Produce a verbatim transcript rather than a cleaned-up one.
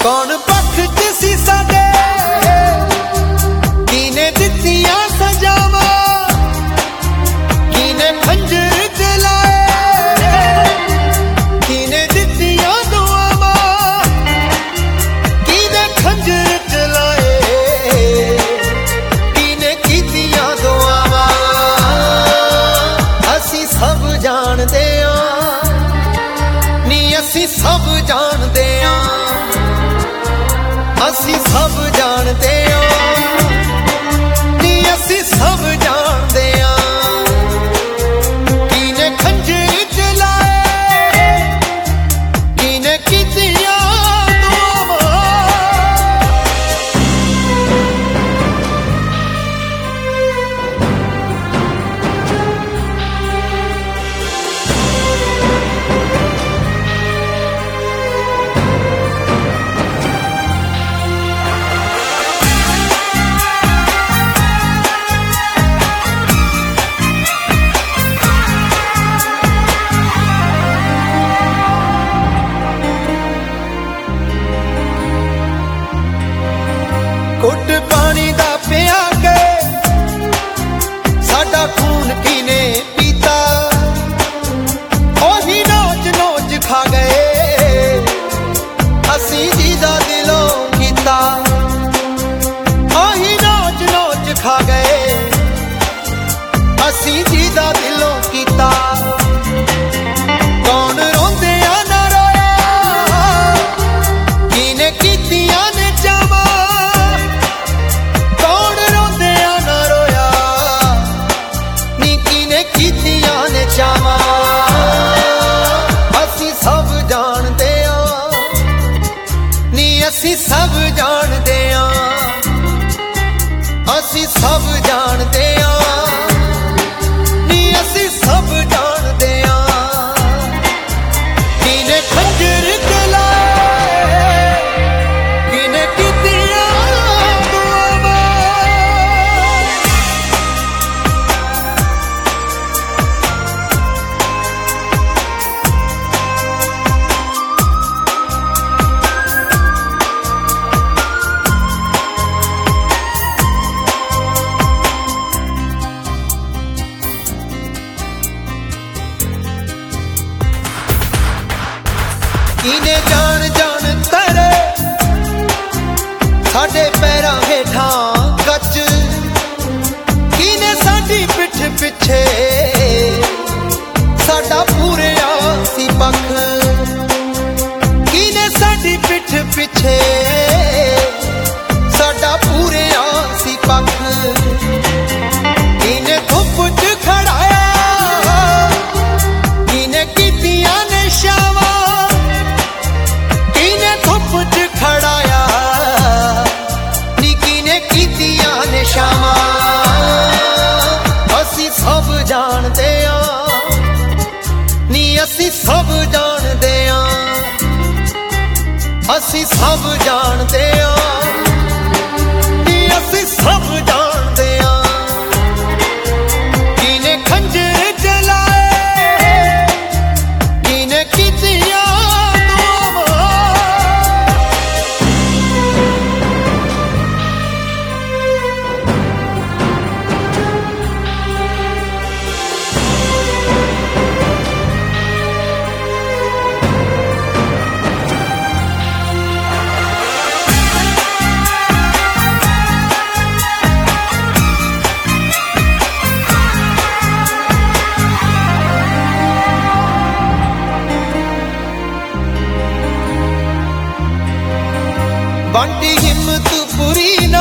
कौन पक्ष च सी साडे किने दित्तियां सजावां किने खंजर चलाए किने दित्तियां दुआवां किने खंजर चलाए किने कीतियां दुआवां असी सब जानदे आं नी असी सब जानदे आं असी सब जानदे आं नी असी सब जानदे आं किने खंजर चलाए किने कीतियां दुआवां घुट पानी दा पिया के साडा खून किने पीता ओही नोच नोच खा गए असी जीदा दिलों कीता ओही नोच नोच खा गए असी जीदा दिलों कीता कौन रोंदे आ ना रोया किने कीतियां ने चावां कीतियां ने चावां असी सब जानदे आं नी असी सब जानदे आं असी सब जानदे आं नी असी सब जानदे आं किने खंजर चलाए किने कीतियां दुआवां किने जान जान तेरे साडे पैरां हेठां गच किने साडी पिठ पिछे साडा पूरिया सी पख किने साडी पिठ पिछे साडा पूरिया सी पख किने धुप च खड़ाया किने कीतियां ने शावां खड़ाया नी किने कीतियां ने शावां असी सब जानदे आं नी असी सब जानदे आं असी सब जानदे आं नी असी सब जानदे आं किने खंजर चलाए किने कीतियां बंटी हिम्मत पूरी ना